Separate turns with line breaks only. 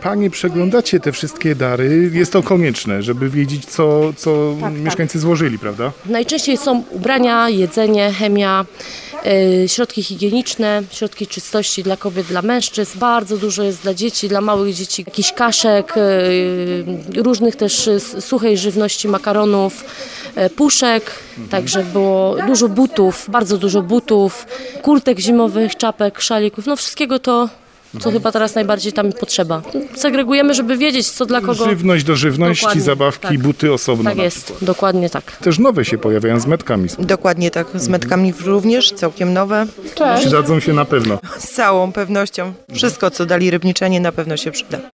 Panie przeglądacie te wszystkie dary. Jest to konieczne, żeby wiedzieć, co mieszkańcy złożyli, prawda?
Najczęściej są ubrania, jedzenie, chemia, środki higieniczne, środki czystości dla kobiet, dla mężczyzn. Bardzo dużo jest dla dzieci, dla małych dzieci. Jakiś kaszek, różnych też suchej żywności, makaronów, puszek. Także było dużo butów, bardzo dużo butów, kurtek zimowych, czapek, szalików. No wszystkiego to, co chyba teraz najbardziej tam potrzeba. Segregujemy, żeby wiedzieć, co dla kogo.
Żywność do żywności,
Dokładnie,
zabawki,
tak.
buty osobno.
Tak jest, dokładnie tak.
Też nowe się pojawiają z metkami.
Dokładnie tak, z metkami również, całkiem nowe.
Przydadzą się na pewno.
Z całą pewnością. Wszystko, co dali Rybniczanie, na pewno się przyda.